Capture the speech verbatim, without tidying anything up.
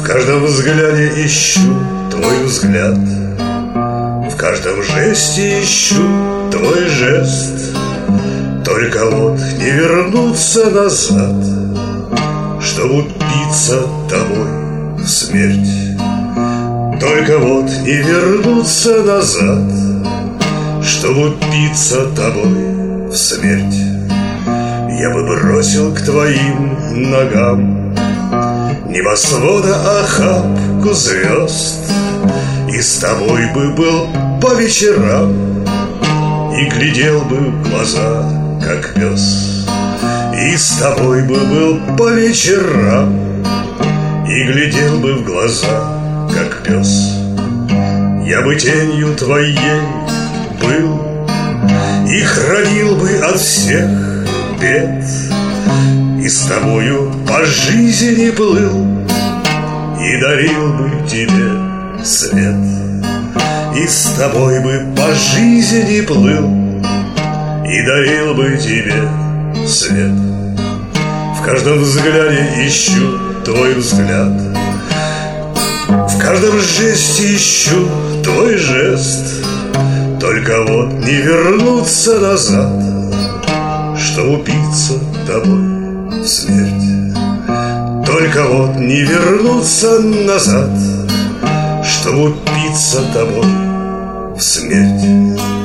каждом взгляде ищу твой взгляд, в каждом жесте ищу твой жест. Только вот не вернуться назад, чтоб упиться тобой в смерть. Только вот не вернуться назад, чтоб упиться тобой в смерть. Я бы бросил к твоим ногам небосвода охапку звезд, и с тобой бы был по вечерам, и глядел бы в глаза, как пес. И с тобой бы был по вечерам, и глядел бы в глаза, как пес. Я бы тенью твоей был и хранил бы от всех бед, и с тобою по жизни плыл, и дарил бы тебе свет. И с тобой бы по жизни плыл, и дарил бы тебе свет. В каждом взгляде ищу твой взгляд, в каждом жесте ищу твой жест. Только вот не вернуться назад, чтоб упиться тобой в смерть. Только вот не вернуться назад, чтоб упиться тобой в смерть.